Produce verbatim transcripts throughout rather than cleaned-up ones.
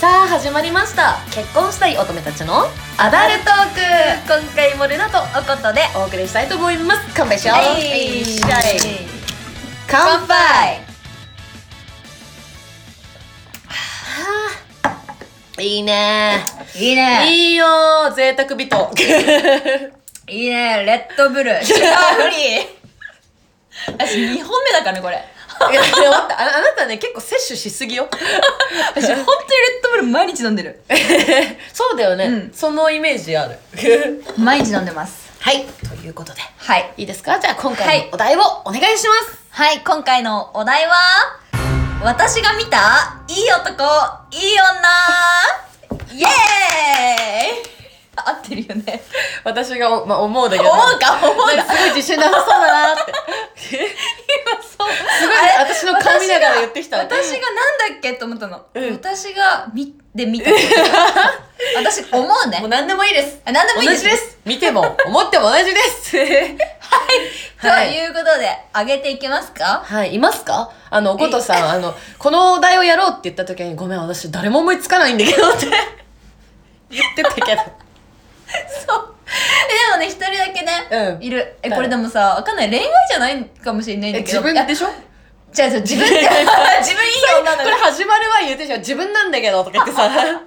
さあ始まりました。結婚したい乙女たちのアダルトーク。今回もルナとおことでお送りしたいと思います。乾杯しよう。はい、乾杯。いいねいいねいいよー、贅沢美といいね、レッドブルシュガーフリー私にほんめだからねこれ。 いや待って、あ、あなたね結構摂取しすぎよ私本当にレッドブル毎日飲んでるそうだよね、うん、そのイメージある毎日飲んでます。 はい、ということで、 はい、 いいですか。じゃあ今回のお題をお願いします。 はい、はい、今回のお題は私が見たいい男いい女イエーイ合ってるよね。 私が、まあ、思うだけど思うか思うかすごい自信なさそうだなって今そうすごい私の顔見ながら言ってきた。 私がなんだっけと思ったの、 うん、 私が見で見た私思うね。 もう何でもいいです。 何でもいいです。 同じです。見ても思っても同じですはい、 はい、ということで上げていけますか。 はい、いますか。あのおことさん、あのこのお題をやろうって言った時に、ごめん私誰も思いつかないんだけどって言ってたけどそうえでもね一人だけね、うん、いる。えこれでもさわかんない、恋愛じゃないかもしれないんだけど。 自分でしょ。 じゃあ自分で自分いい女なの。 これ始まる前言ってしょ、自分なんだけどとか言ってさ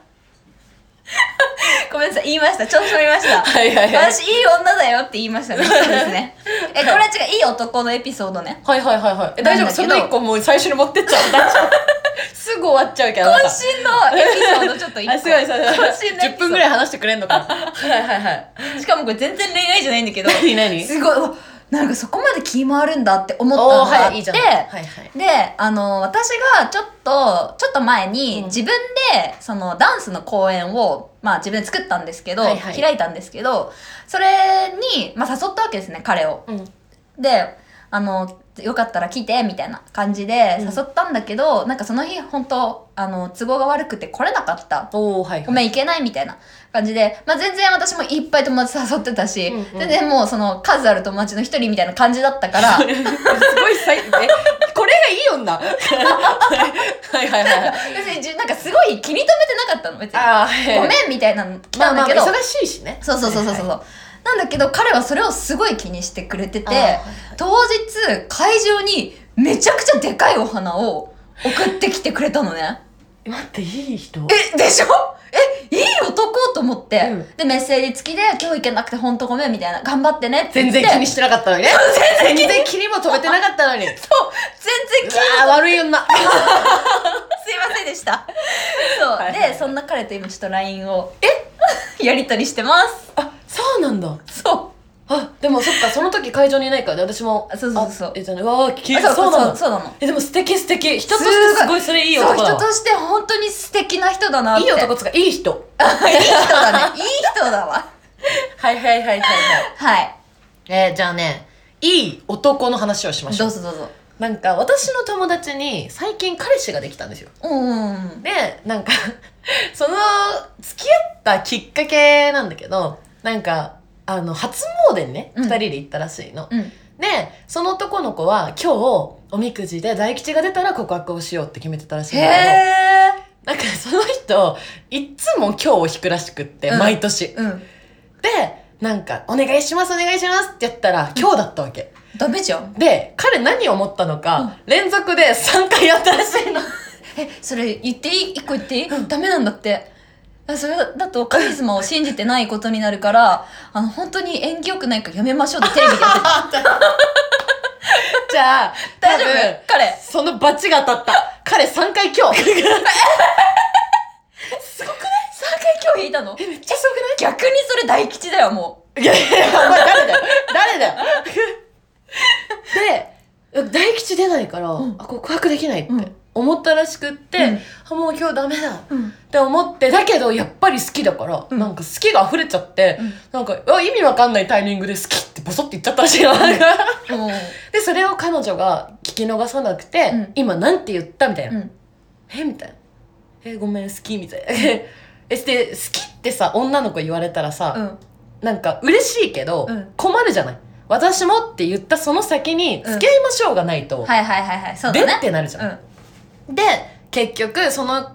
ごめんなさい、言いました。調子乗りました。 はいはいはい。 私いい女だよって言いましたね。そうですね。え、これは違う、いい男のエピソードね。 はいはいはいはい。え、大丈夫？その一個もう最初に持ってっちゃう。大丈夫？すぐ終わっちゃうけど。 渾身のエピソードちょっと一個。 あ、すごいすごい。 渾身のエピソード。 じゅっぷんぐらい話してくれんのか。はいはいはい。 しかもこれ全然恋愛じゃないんだけど。 何何？ すごい。なんかそこまで気回るんだって思ったのがあって、はいいいはいはい、で、あの、私がちょっと、ちょっと前に自分で、そのダンスの公演を、まあ自分で作ったんですけど、はいはい、開いたんですけど、それに、まあ誘ったわけですね、彼を。うん、で、あの、よかったら来て、みたいな感じで誘ったんだけど、うん、なんかその日、本当あの、都合が悪くて来れなかった。おー、はいはい、ごめん、行けないみたいな感じで、まあ全然私もいっぱい友達誘ってたし、うんうん、全然もうその数ある友達の一人みたいな感じだったから。すごい最、え、これがいい女はいはいはいはい。 別になんかすごい気に留めてなかったの、別に。あー、ごめんみたいなの来たんだけど。 まあまあ忙しいしね。 そうそうそうそうそう。はいはい、なんだけど彼はそれをすごい気にしてくれてて、はいはい、当日会場にめちゃくちゃでかいお花を送ってきてくれたのね。 待って、いい人。 え、でしょ？え、いい男と思って、うん、でメッセージ付きで今日行けなくてほんとごめんみたいな、頑張ってねって言って。 全然気にしてなかったのにね。全然気にも留めてなかったのに。そう、 全然気にも。 悪い女。すいませんでした。そう、はいはいはい、でそんな彼と今ちょっと ライン をえやり取りしてます。 あ、そうなんだ。 そう。 あ、でもそっか、その時会場にいないからで、私も。 そうそうそう。 えっとね、わー、きそうそうなの。そうなの。え、でも素敵素敵。人としてすごいそれいい男だ。 そう、人として本当に素敵な人だなって。 いい男つか、いい人。 いい人だね。いい人だわ。 はいはいはいはいはい。 はい。 えー、じゃあね、いい男の話をしましょう。 どうぞどうぞ。 なんか、私の友達に最近彼氏ができたんですよ。うん。で、なんか、その、付き合ったきっかけなんだけど、なんか、あの、初詣にね、二、うん、人で行ったらしいの。うん、で、その男の子は今日、おみくじで大吉が出たら告白をしようって決めてたらしいんだけど、へー、なんかその人、いつも今日を引くらしくって、うん、毎年、うん。で、なんか、お願いしますお願いしますってやったら、今日だったわけ。 ダメじゃん。 で、彼何を思ったのか、うん、連続でさんかいやったらしいの。 え、それ言っていい？一個言っていい？うん、ダメなんだって。それだとカリスマを信じてないことになるからあの本当に縁起良くないからやめましょうってテレビでやってたじゃあ大丈夫？彼そのバチが当たった。彼さんかい今日すごくない？ さんかい今日引いたの？ え、めっちゃすごくない？ 逆にそれ大吉だよもう。 いやいやいや、お前誰だよ誰だよで、大吉出ないから、うん、あ、告白できないって、うん思ったらしくって、うん、あ、もう今日ダメだ、うん、って思って、だけどやっぱり好きだから、うん、なんか好きが溢れちゃって、うん、なんか意味わかんないタイミングで好きってボソって言っちゃったらしいの、うん、でそれを彼女が聞き逃さなくて、うん、今なんて言ったみたいな、うん、えみたいな、えごめん好きみたいなえで好きってさ女の子言われたらさ、うん、なんか嬉しいけど、うん、困るじゃない。私もって言ったその先に付き合いましょうがないと、 はいはいはいはい、そうだね、 でってなるじゃん、うんで、結局、その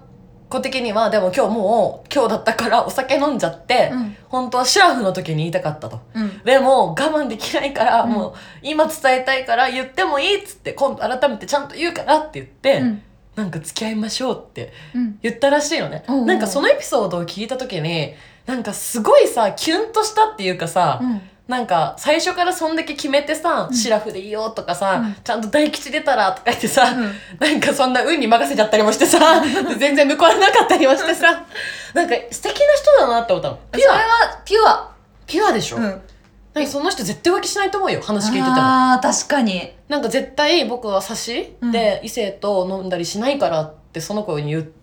子的にはでも今日もう今日だったからお酒飲んじゃって、うん、本当はシラフの時に言いたかったと、うん、でも我慢できないから、うん、もう今伝えたいから言ってもいいっつって今度改めてちゃんと言うからって言って、うん、なんか付き合いましょうって言ったらしいのね、うん、なんかそのエピソードを聞いた時になんかすごいさキュンとしたっていうかさ、うんなんか最初からそんだけ決めてさ、うん、シラフでいいよとかさ、うん、ちゃんと大吉出たらとか言ってさ、うん、なんかそんな運に任せちゃったりもしてさ全然報われなかったりもしてさなんか素敵な人だなって思ったの。 ピュア。それはピュアピュアでしょ、うん、なんかその人絶対浮気しないと思うよ話聞いてても。 あー確かになんか絶対僕は差しで異性と飲んだりしないからってその子に言って、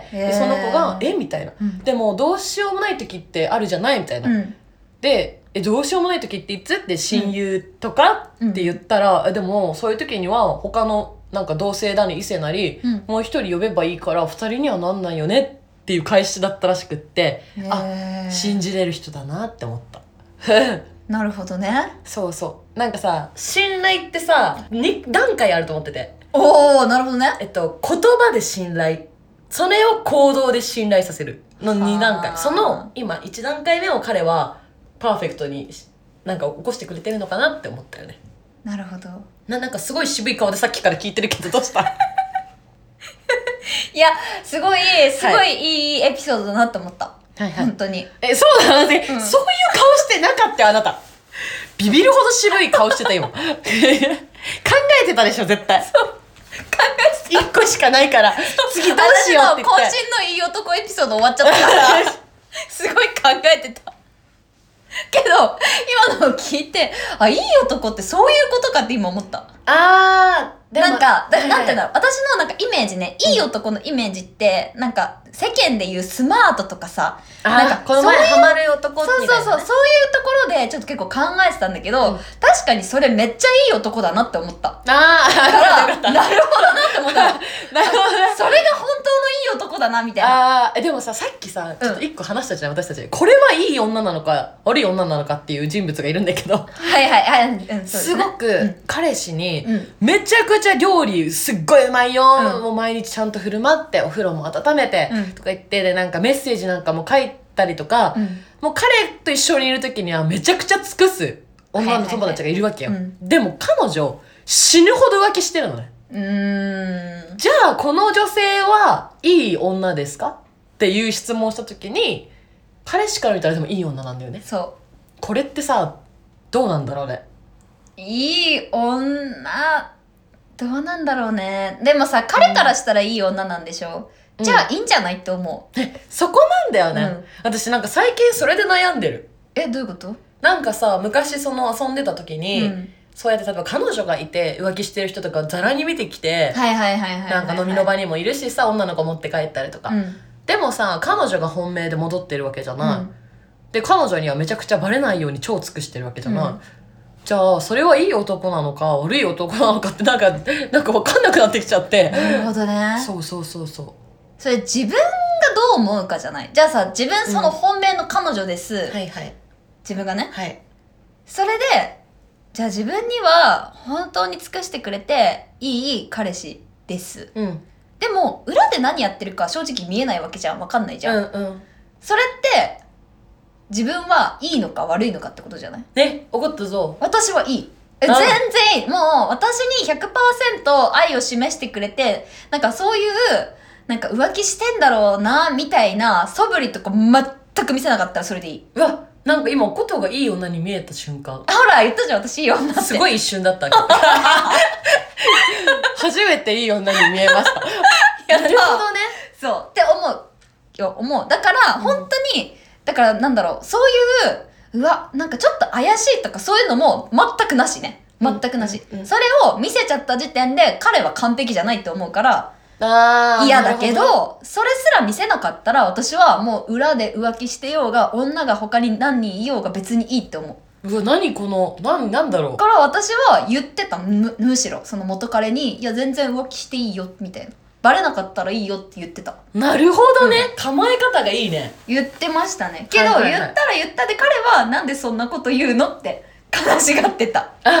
でその子がえみたいな、うん、でもどうしようもない時ってあるじゃないみたいな、うん、でえどうしようもない時っていつって親友とか、うん、って言ったら、でもそういう時には他のなんか同性だに異性なり、うん、もう一人呼べばいいから二人にはなんないよねっていう返しだったらしくって、あ信じれる人だなって思ったなるほどね。 そうそうなんかさ信頼ってさに段階あると思ってて。 おーなるほどね。 えっと言葉で信頼、それを行動で信頼させるのに段階、その今いち段階目を彼はパーフェクトになんか起こしてくれてるのかなって思ったよね。 なるほど。 な、なんかすごい渋い顔でさっきから聞いてるけどどうしたいやすごいすごいいいエピソードだなって思った、はいはい、本当に。 えそうだね、うん、そういう顔してなかったよあなた。ビビるほど渋い顔してた今考えてたでしょ絶対。そう考えてた。いっこしかないから次どうしようって言って。 私の渾身のいい男エピソード終わっちゃったからすごい考えてたけど今のを聞いて、あいい男ってそういうことかって今思った。 あーでもなんかだなんていうんだろう、私のなんかイメージね、いい男のイメージってなんか世間でいうスマートとかさ、 なんかこの前ハマる男みたいな、ね、 そうそうそうそういうところでちょっと結構考えてたんだけど、うん、確かにそれめっちゃいい男だなって思った。ああだからなるほどなって思ったなるほど、ね、それが本当のいい男だなみたいな。 あーでもささっきさちょっと一個話したじゃん、うん、私たちこれはいい女なのか悪い女なのかっていう人物がいるんだけど、 はいはいはい、うん、そうですね、 すごく彼氏にめちゃくちゃ料理すっごいうまいよ、うん、もう毎日ちゃんと振る舞ってお風呂も温めて、うん、とか言ってでなんかメッセージなんかも書いたりとか、うん、もう彼と一緒にいる時にはめちゃくちゃ尽くす女の友達がいるわけよ、はいはいはい、でも彼女死ぬほど浮気してるのね。うーんじゃあこの女性はいい女ですかっていう質問をした時に彼氏から見たらでもいい女なんだよね。 そうこれってさどうなんだろうね。 いい女どうなんだろうね。でもさ彼からしたらいい女なんでしょ、うん、じゃあいいんじゃないって思う。 えそこなんだよね、うん、私なんか最近それで悩んでる。 えどういうこと？ なんかさ昔その遊んでた時に、うん、そうやって例えば彼女がいて浮気してる人とかザラに見てきて、 はいはいはいはい、 なんか飲みの場にもいるしさ女の子持って帰ったりとか、うん、でもさ彼女が本命で戻ってるわけじゃない、うん、で彼女にはめちゃくちゃバレないように超尽くしてるわけじゃない、うん、じゃあそれはいい男なのか悪い男なのかってなんかなんか分かんなくなってきちゃって。 なるほどね。 そうそうそうそう。 それ自分がどう思うかじゃない。じゃあさ自分その本命の彼女です、うん、はいはい自分がね、はい、それでじゃあ自分には本当に尽くしてくれていい彼氏です、うん、でも裏で何やってるか正直見えないわけじゃん。分かんないじゃん、うんうん、それって自分はいいのか悪いのかってことじゃない？ ね、怒ったぞ。 私はいい。え全然いい。もう私に ひゃくパーセント 愛を示してくれて、なんかそういうなんか浮気してんだろうなみたいな素振りとか全く見せなかったらそれでいい。 うわ、なんか今コトがいい女に見えた瞬間。 ほら言ったじゃん私いい女って。 すごい一瞬だった初めていい女に見えました。なるほどね。 そうって思うよ思う。だから本当に、うん、だからなんだろう、そういううわなんかちょっと怪しいとかそういうのも全くなしね。全くなし、うんうんうん、それを見せちゃった時点で彼は完璧じゃないって思うから嫌だけ ど, どそれすら見せなかったら私はもう裏で浮気してようが女が他に何人いようが別にいいって思う。 うわ何このなんなんだろう。 だから私は言ってた む, むしろその元彼にいや全然浮気していいよみたいな、バレなかったらいいよって言ってた。 なるほどね、うん、構え方がいいね。 言ってましたね。けど、はいはいはい、言ったら言ったで彼はなんでそんなこと言うのって悲しがってた。 あ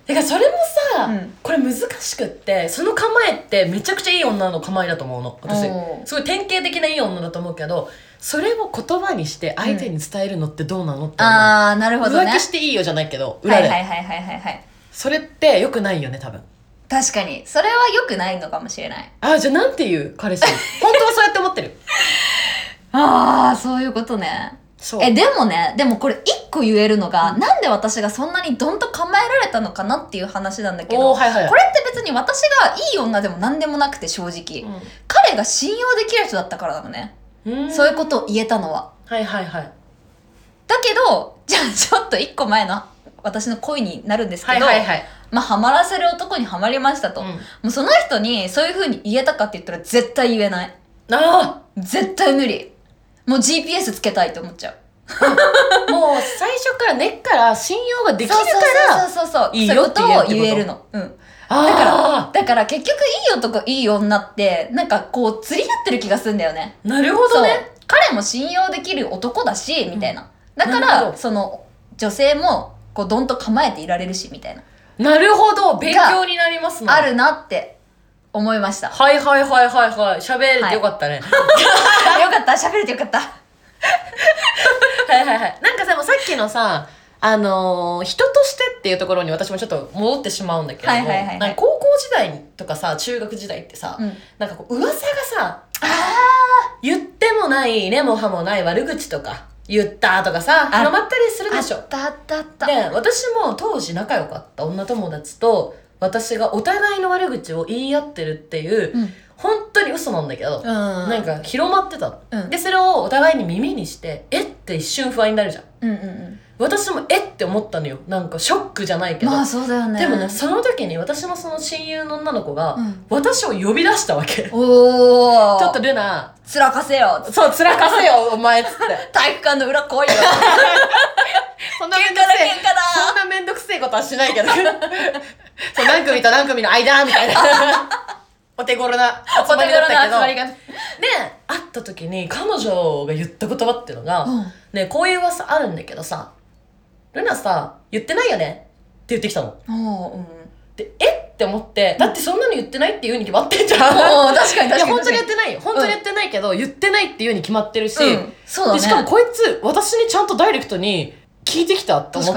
だからそれもさ、 うん、 これ難しくって、その構えってめちゃくちゃいい女の構えだと思うの私。すごい典型的ないい女だと思うけど、それを言葉にして相手に伝えるのってどうなのって思う、 うん、ああなるほどね。 浮気していいよじゃないけど裏で、 はいはいはいはいはいはい。 それって良くないよね多分。 確かにそれは良くないのかもしれない。 あ、じゃあなんていう彼氏本当はそうやって思ってるああそういうことね。 そうえでもね、でもこれ一個言えるのが、うん、なんで私がそんなにどんと構えられたのかなっていう話なんだけど、 はいはい、 これって別に私がいい女でも何でもなくて正直、うん、彼が信用できる人だったからなのね。うそういうことを言えたのは。 はいはいはい。 だけどじゃあちょっと一個前の私の恋になるんですけど、 はいはいはい、 まあハマらせる男にハマりましたと、うん、もうその人にそういう風に言えたかって言ったら絶対言えない。 ああ絶対無理。もう ジーピーエス つけたいと思っちゃうもう最初から根っから信用ができるからそうそうそうそういいよって言えるってこと。 言えるの、うん、だからだから結局いい男いい女ってなんかこう釣り合ってる気がするんだよね。 なるほどね。 彼も信用できる男だしみたいな、うん、だからその女性もこうどんと構えていられるしみたいな。 なるほど、勉強になりますね。 あるなって思いました。 はいはいはいはいはい。喋れてよかったね、 はい、よかった、喋れてよかったはいはいはい。なんかさ、もさっきのさ、あのー、人としてっていうところに私もちょっと戻ってしまうんだけども、はいはいはいはい、なんか高校時代とかさ、中学時代ってさ、うん、なんかこう噂がさ、あ言ってもない根も葉もない悪口とか言ったとかさ、広まったりするでしょ。 あったあったあった。 で、私も当時仲良かった女友達と私がお互いの悪口を言い合ってるっていう、うん、本当に嘘なんだけど、うん、なんか広まってたの、うん、でそれをお互いに耳にしてえって一瞬不安になるじゃん、うんうんうん、私もえって思ったのよ。なんかショックじゃないけど、 まあそうだよね。 でもね、その時に私のその親友の女の子が私を呼び出したわけ、 おおちょっとルナつらかせよっつって。 そう、つらかせよお前っつって体育館の裏来いよそんなめんどくせえそんなめんどくせえことはしないけどそう何組と何組の間みたいなお手頃な集まりだったけど、で会った時に彼女が言った言葉っていうのが、うん、ね、こういう噂あるんだけどさ、ルナさ言ってないよねって言ってきたの。うん、でえって思って、だってそんなの言ってないっていうに決まってんじゃん、うん、確かに確かに。いや本当に言ってないよ、本当に言ってないけど、うん、言ってないっていうに決まってるし、うん、そうだね、でしかもこいつ私にちゃんとダイレクトに聞いてきたと思って、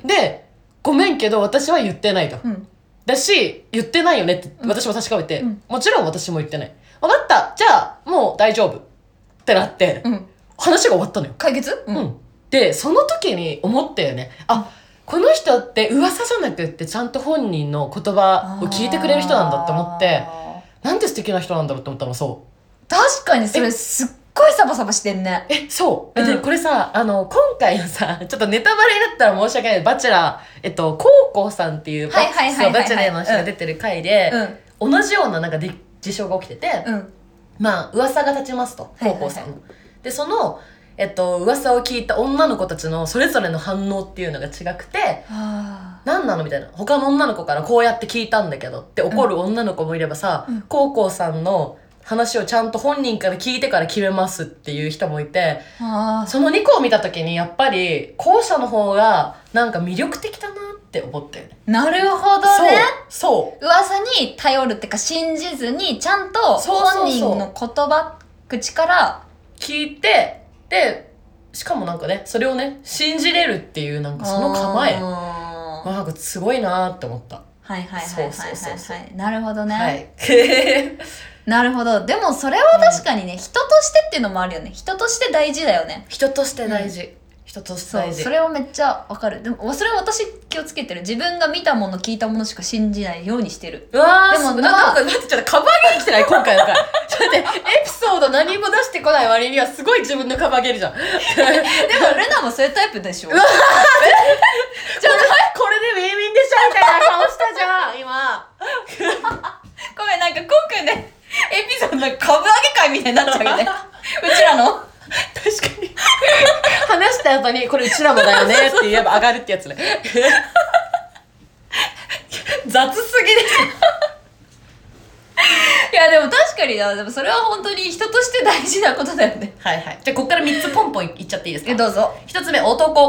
でごめんけど私は言ってないと、うん、だし言ってないよねって私も確かめて、うん、もちろん私も言ってない、分かったじゃあもう大丈夫ってなって、うん、話が終わったのよ。 解決、 うん、うん、でその時に思ったよね。あ、この人って噂じゃなくってちゃんと本人の言葉を聞いてくれる人なんだって思って、なんて素敵な人なんだろうって思ったの。そう、 確かにそれすっごいサバサバしてんね。 え、そう、うん、でこれさ、あの今回のさ、ちょっとネタバレになったら申し訳ない、バチェラー、えっとコウコウさんっていうバチェラーの人が出てる回で、うん、同じようななんか事象が起きてて、うん、まあ噂が立ちますと、コウコウさんの、でそのえっと噂を聞いた女の子たちのそれぞれの反応っていうのが違くて、何なのみたいな、他の女の子からこうやって聞いたんだけどって怒る女の子もいればさ、うん、コウコウさんの話をちゃんと本人から聞いてから決めますっていう人もいて、そのにこを見た時にやっぱり後者の方がなんか魅力的だなって思ったよね。 なるほどね。 そう、 噂に頼るってか信じずにちゃんと本人の言葉口から聞いて、でしかもなんかねそれをね信じれるっていうなんかその構え、なんかすごいなって思った。 はいはいはいはいはいはい、なるほどね、 はい、 なるほど。でもそれは確かにね、うん、人としてっていうのもあるよね。人として大事だよね。 人として大事、うん、人として大事。 そう、それはめっちゃわかる。でもそれは私気をつけてる。自分が見たもの聞いたものしか信じないようにしてる。 うわー、でもなんか待って、ちょっとカバーゲー来てない今回だからちょっと待って、エピソード何も出してこない割にはすごい自分のカバーゲーるじゃんでもルナもそういうタイプでしょじゃあこれでウィンウィンでしょみたいな顔したじゃん今ごめん、なんか今回ねエピソードなんか株上げ会みたいになっちゃうよねうちらの確かに話した後にこれうちらもだよねって言えば上がるってやつね雑すぎですいやでも確かにな。でもそれは本当に人として大事なことだよね。 はいはい。じゃあここからみっつポンポンいっちゃっていいですか。 え、どうぞ。 ひとつめ、男。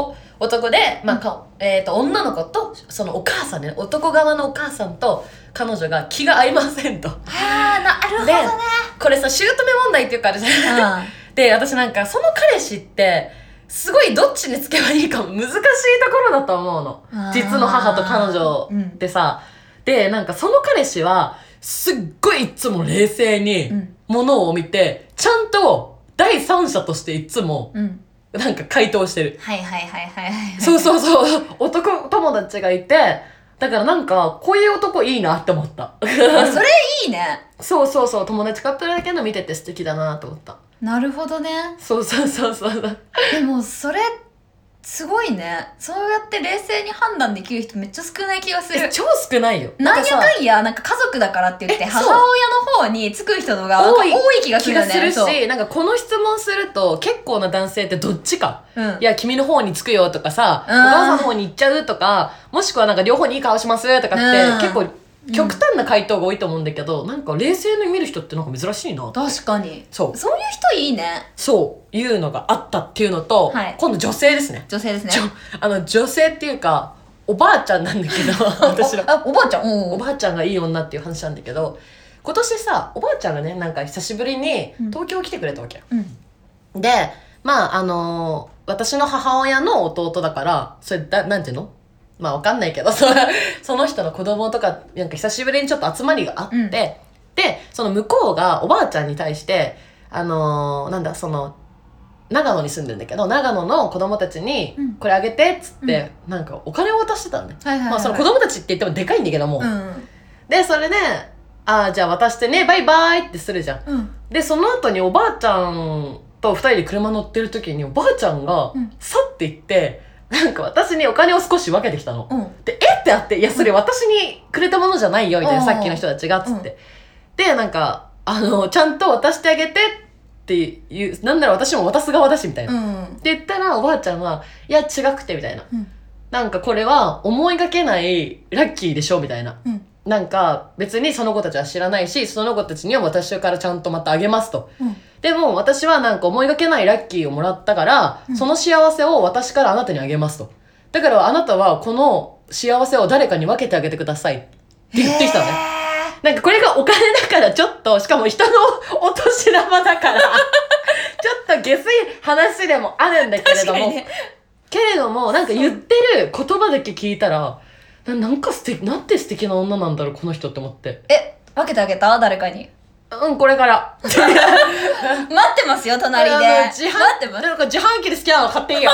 男で、まあかえー、と女の子とそのお母さんね、男側のお母さんと彼女が気が合いませんと。 はあ、なるほどね。 でこれさ姑問題っていうかあるじゃん、うん、で私なんかその彼氏ってすごいどっちにつけばいいか難しいところだと思うの。実の母と彼女ってさ、うん、でなんかその彼氏はすっごいいつも冷静にものを見て、うん、ちゃんと第三者としていつもなんか回答してる、 はいはいはいはいはい、 そうそうそう男友達がいて、だからなんかこういう男いいなって思った。 それいいね。 そうそうそう、友達カップルだけど見てて素敵だなと思った。 なるほどね。 そうそうそうそう。 でもそれすごいね。そうやって冷静に判断できる人めっちゃ少ない気がする。 超少ないよ。 なんやかんやなんか家族だからって言って母親の方につく人のが多い多い気がするよね。 気がするし、なんかこの質問すると結構な男性ってどっちか、うん、いや君の方につくよとかさ、うん、お母さんの方に行っちゃうとか、もしくはなんか両方にいい顔しますとかって、うん、結構極端な回答が多いと思うんだけど、うん、なんか冷静に見る人ってなんか珍しいな。 確かに。 そうそういう人いいね。 そういうのがあったっていうのと、はい、今度女性ですね。 女性ですね。 あの女性っていうかおばあちゃんなんだけど私のあおばあちゃん お, おばあちゃんがいい女っていう話なんだけど、今年さおばあちゃんがねなんか久しぶりに東京来てくれたわけよ、うん、でまああのー、私の母親の弟だからそれだなんていうのまあわかんないけどその人の子供とかなんか久しぶりにちょっと集まりがあって、うん、でその向こうがおばあちゃんに対してあのー、なんだその長野に住んでるんだけど長野の子供たちにこれあげてっつって、うん、なんかお金を渡してたのね、はいはいはい、まあその子供たちって言ってもでかいんだけども、うん、でそれであじゃあ渡してねバイバイってするじゃん、うん、でその後におばあちゃんとふたりで車乗ってる時におばあちゃんが去っていって、なんか私にお金を少し分けてきたの、うん、でえってあって、いやそれ私にくれたものじゃないよみたいな、さっきの人たちがっつって、うん、でなんかあのちゃんと渡してあげてっていう、なんなら私も渡す側だしみたいな、うん、って言ったらおばあちゃんはいや違くてみたいな、うん、なんかこれは思いがけないラッキーでしょみたいな、うん、なんか別にその子たちは知らないしその子たちには私からちゃんとまたあげますと、うん、でも私はなんか思いがけないラッキーをもらったから、うん、その幸せを私からあなたにあげますと、だからあなたはこの幸せを誰かに分けてあげてくださいって言ってきたのね。なんかこれがお金だからちょっと、しかも人のお年玉だからちょっと下水話でもあるんだけれども、ね、けれどもなんか言ってる言葉だけ聞いたらな, なんか素敵、なんて素敵な女なんだろうこの人って思って。 え分けてあげた誰かに？ うんこれから待ってますよ隣で。 自販待ってます。なんか自販機で好きなの買っていいよ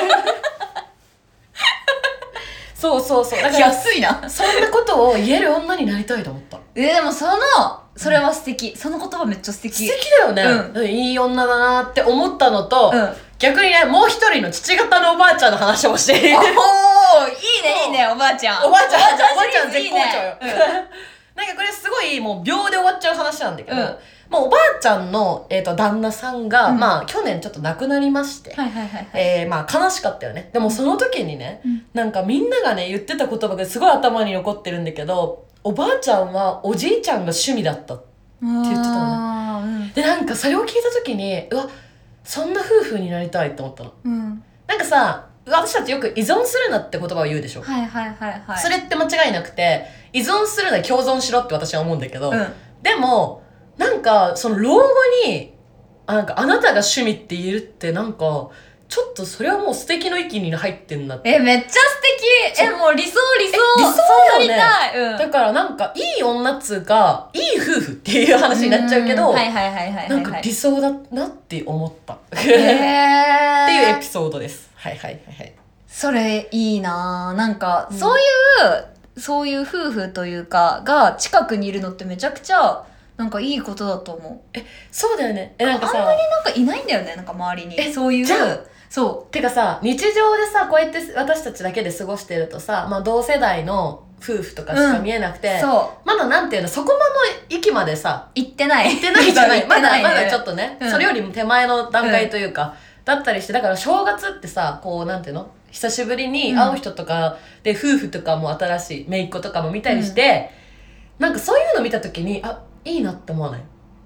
そうそうそう。だから安いな。 そんなことを言える女になりたいと思った。 えでもそのそれは素敵、うん、その言葉めっちゃ素敵。 素敵だよね、うん、いい女だなって思ったのと、うん、逆にねもう一人の父方のおばあちゃんの話もしていい。おーいいねいいねおばあちゃんおばあちゃんおばあちゃん絶好調よ、うん、なんかこれすごいもう秒で終わっちゃう話なんだけど、うんまあ、おばあちゃんの、えー、と旦那さんが、うん、まあ去年ちょっと亡くなりまして、はいはいはいはい、えー、まあ悲しかったよね。でもその時にね、うん、なんかみんながね言ってた言葉がすごい頭に残ってるんだけど、おばあちゃんはおじいちゃんが趣味だったって言ってたのね、うん、でなんかそれを聞いた時にうわそんな夫婦になりたいって思ったの、うん、なんかさ私たちよく依存するなって言葉を言うでしょ。 はいはいはいはい。 それって間違いなくて依存するなら共存しろって私は思うんだけど、うん、でもなんかその老後にあなんかあなたが趣味って言えるってなんかちょっとそれはもう素敵の域に入ってんなって。 えめっちゃ素敵。えもう理想理想理想だよね。 たい、うん、 だからなんかいい女っつうかいい夫婦っていう話になっちゃうけど、 はいはいはいはい、 なんか理想だなって思ったっていうエピソードです。はいはいはいはい。 それいいな。なんか、うん、そういうそういう夫婦というかが近くにいるのってめちゃくちゃなんかいいことだと思う。 えそうだよね。えなんかさあんまりなんかいないんだよねなんか周りにえそういうそうてかさ日常でさこうやって私たちだけで過ごしてるとさ、まあ、同世代の夫婦とかしか見えなくて、うん、そうまだなんていうのそこまの域までさ行ってない行ってないじゃないまだまだちょっとね、うん、それよりも手前の段階というか、うん、だったりしてだから正月ってさこうなんていうの久しぶりに会う人とかで、うん、夫婦とかも新しい姪っ子とかも見たりして、うん、なんかそういうの見た時にあいいなって思わない？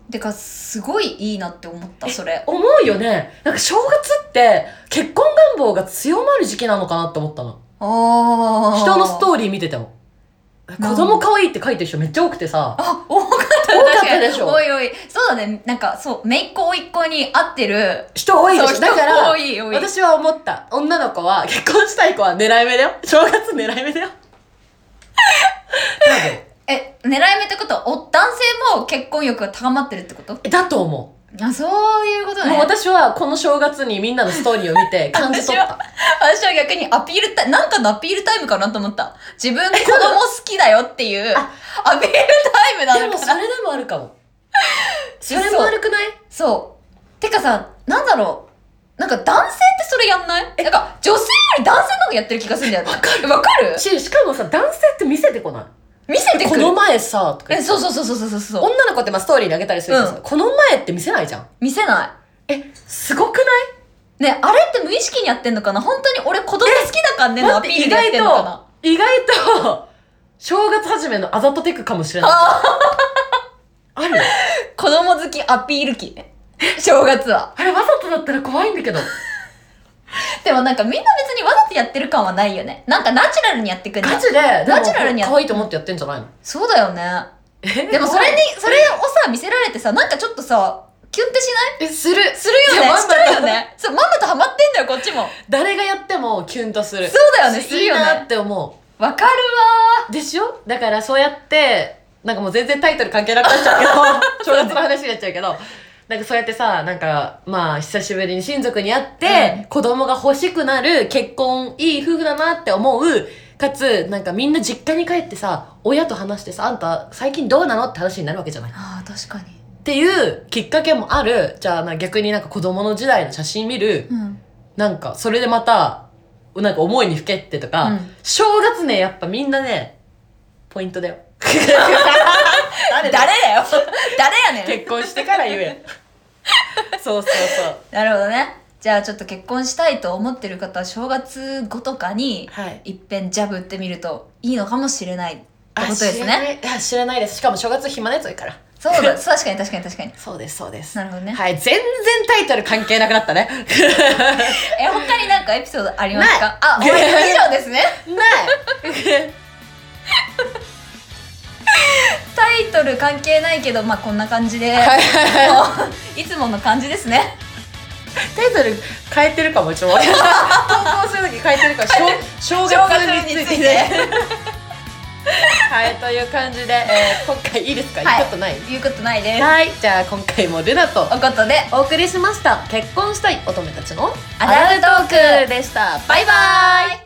てかすごいいいなって思った。それ思うよね。なんか正月って結婚願望が強まる時期なのかなって思ったの。 あ人のストーリー見てても子供可愛いって書いてる人めっちゃ多くてさ。 あ、多かった多かったでしょ。 おいおい、そうだね。なんかそう、姪っ子甥っ子に合ってる人多いでしょ。だから多い多い、 私は思った。女の子は結婚したい子は狙い目だよ。正月狙い目だよ。 え、狙い目ってことはお男性も結婚欲が高まってるってこと？ だと思う。 あ、そういうことね。 もう私はこの正月にみんなのストーリーを見て感じ取った。 私は逆にアピールタイム、なんかのアピールタイムかなと思った。自分子供好きだよっていうアピールタイムなのかな。 でもそれでもあるかも。それも悪くない？ そう。てかさ、なんだろう。なんか男性ってそれやんない？なんか女性より男性の方がやってる気がするんだよね。 わかる。 わかる？ し、しかもさ、男性って見せてこない。 見せてくる。 この前さ、とか。 え、そうそうそうそうそうそう。 女の子ってまあストーリーにあげたりするけどさ、うん、この前って見せないじゃん。 見せない。 え、すごくない？ ね、あれって無意識にやってんのかな？本当に俺子供好きだからねのアピールでやってんのかな？ 意外と、正月始めのあざとテクかもしれない。ある？ 子供好きアピール期ね。正月は。 あれわざとだったら怖いんだけど。 でもなんかみんな別にわざとやってる感はないよね。なんかナチュラルにやってくんだ。 ガチで、 ナチュラルにやって可愛いと思ってやってんじゃないの？ そうだよね。でもそれに、それをさ、見せられてさ、なんかちょっとさ、キュンってしない？ え、する。 するよね。しちゃうよね。そう、まんまとハマってんだよ、こっちも。 誰がやってもキュンとする。 そうだよね、するよね。 いいなって思う。わかるわー。でしょ？だからそうやって、なんかもう全然タイトル関係なくなっちゃうけど、正月の話になっちゃうけど、なんかそうやってさ、なんか、まあ、久しぶりに親族に会って、うん、子供が欲しくなる、結婚、いい夫婦だなって思う、かつ、なんかみんな実家に帰ってさ、親と話してさ、あんた最近どうなのって話になるわけじゃない。 ああ、確かに。 っていうきっかけもある。じゃあ、逆になんか子供の時代の写真見る、うん、なんか、それでまた、なんか思いにふけってとか、うん、正月ね、やっぱみんなね、ポイントだよ。 誰だよ誰やねん。 結婚してから言え。そうそうそう。 なるほどね。じゃあちょっと結婚したいと思ってる方は正月後とかにいっぺんジャブ打ってみるといいのかもしれないってことですね。 いや、知らないです。しかも正月暇なやつ多いから。 そうだ、確かに確かに確かに。 そうですそうです。 なるほどね。 はい、全然タイトル関係なくなったね。 え、他になんかエピソードありますか？あ、終わり以上ですね。 ないタイトル関係ないけど、まあこんな感じで、いつもの感じですね。 タイトル変えてるかも、ちょっと投稿するとき変えてるから、正月について。はい、という感じで、えー、今回いいですか？言うことない？ 言うことないです。 はい、じゃあ今回もルナとおことでお送りしました。結婚したい乙女たちのアダルトークでした。バイバーイ。